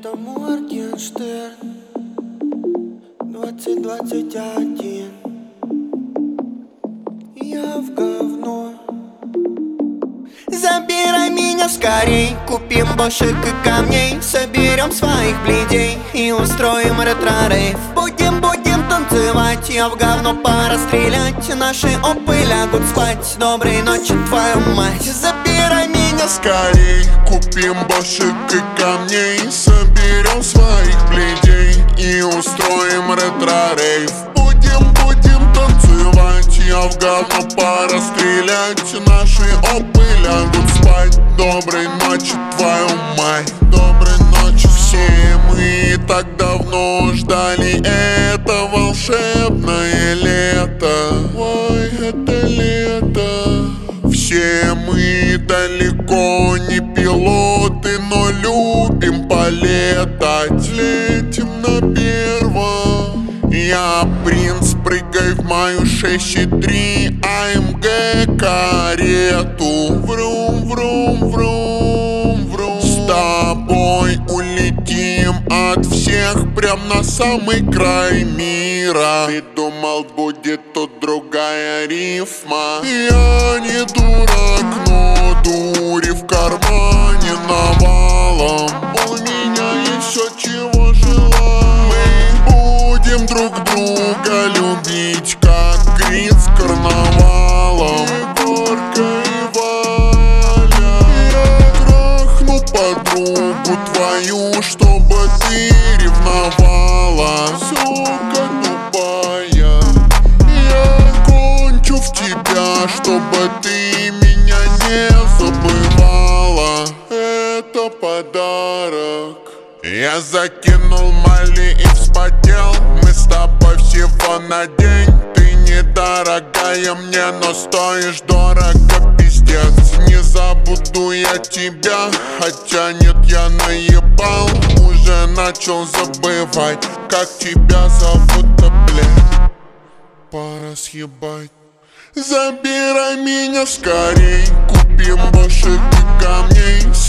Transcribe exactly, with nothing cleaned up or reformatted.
Это Моргенштерн двадцать двадцать один. Я в говно. Забирай меня скорей, купим бошек и камней, соберем своих бледей и устроим ретро-рейв. Будем, будем танцевать, я в говно, пора стрелять. Наши опы лягут спать, доброй ночи, твою мать. Забирай меня скорей, купим бошек и камней, соберем своих бледей и устроим ретро-рейв. Будем, будем танцевать, я в говно, пора стрелять. Наши опы лягут спать, доброй ночи, твою мать. Доброй ночи. Все мы так давно ждали это волшебное лето. Ой, это лето. Все мы далеко не пилоты, но любим полетать. Летим на первом. Я принц, прыгай в мою шесть и три АМГ карету. Врум, врум, врум, врум. С тобой улетим от всех прям на самый край мира. Ты думал, будет тут другая рифма? Я не дурак, но дури в кармане навалом. У меня есть все, чего желаю. Мы будем друг друга любить, как Крид с карнавалом. Егорка и Валя. Я трахну подругу твою, чтобы ты ревновала. Сука тупая. Я кончу в тебя, чтобы ты меня не забывала. Это подарок. Я закинул мали и вспотел. Мы с тобой всего на день. Ты недорогая мне, но стоишь дорого, пиздец. Не забуду я тебя, хотя нет, я наебал. Уже начал забывать, как тебя зовут-то, блядь. Пора съебать. Забирай меня скорей, купим бошек и камней,